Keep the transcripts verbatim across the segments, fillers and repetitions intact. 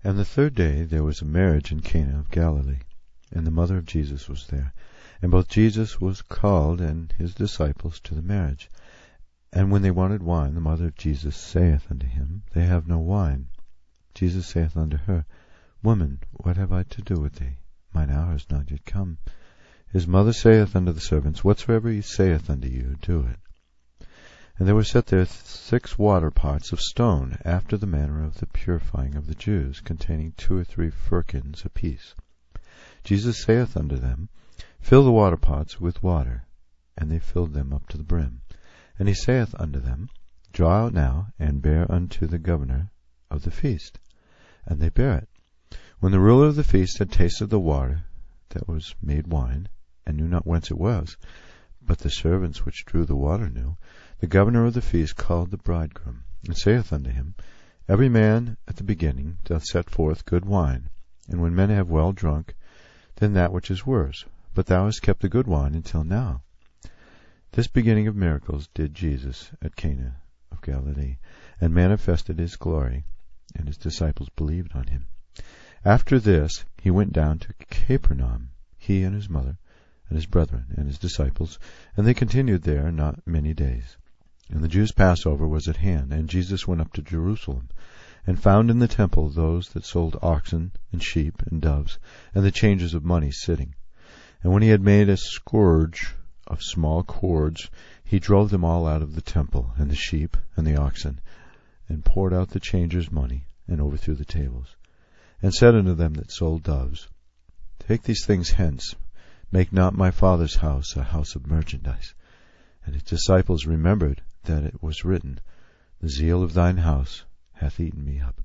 And the third day there was a marriage in Cana of Galilee, and the mother of Jesus was there. And both Jesus was called and his disciples to the marriage. And when they wanted wine, the mother of Jesus saith unto him, They have no wine. Jesus saith unto her, Woman, what have I to do with thee? Mine hour is not yet come. His mother saith unto the servants, Whatsoever he saith unto you, do it. And there were set there six water pots of stone, after the manner of the purifying of the Jews, containing two or three firkins apiece. Jesus saith unto them, Fill the water pots with water. And they filled them up to the brim. And he saith unto them, Draw out now, and bear unto the governor of the feast. And they bare it. When the ruler of the feast had tasted the water that was made wine, and knew not whence it was, but the servants which drew the water knew, the governor of the feast called the bridegroom, and saith unto him, Every man at the beginning doth set forth good wine, and when men have well drunk, then that which is worse. But thou hast kept the good wine until now. This beginning of miracles did Jesus at Cana of Galilee, and manifested his glory, and his disciples believed on him. After this he went down to Capernaum, he and his mother, and his brethren, and his disciples, and they continued there not many days. And the Jews' Passover was at hand, and Jesus went up to Jerusalem, and found in the temple those that sold oxen, and sheep, and doves, and the changers of money sitting. And when he had made a scourge of small cords, he drove them all out of the temple, and the sheep, and the oxen, and poured out the changers' money, and overthrew the tables. And said unto them that sold doves, Take these things hence, make not my Father's house a house of merchandise. And his disciples remembered that it was written, The zeal of thine house hath eaten me up.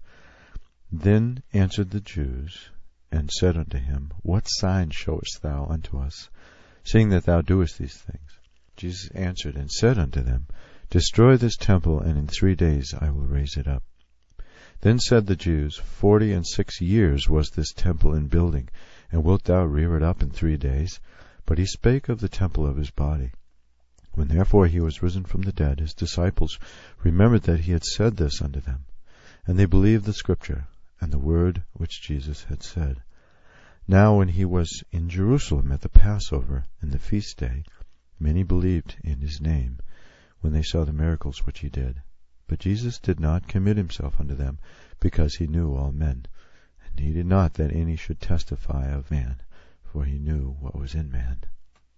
Then answered the Jews, and said unto him, What sign showest thou unto us, seeing that thou doest these things? Jesus answered and said unto them, Destroy this temple, and in three days I will raise it up. Then said the Jews, Forty and six years was this temple in building, and wilt thou rear it up in three days? But he spake of the temple of his body. When therefore he was risen from the dead, his disciples remembered that he had said this unto them. And they believed the scripture, and the word which Jesus had said. Now when he was in Jerusalem at the Passover and the feast day, many believed in his name, when they saw the miracles which he did. But Jesus did not commit himself unto them, because he knew all men, and needed not that any should testify of man, for he knew what was in man.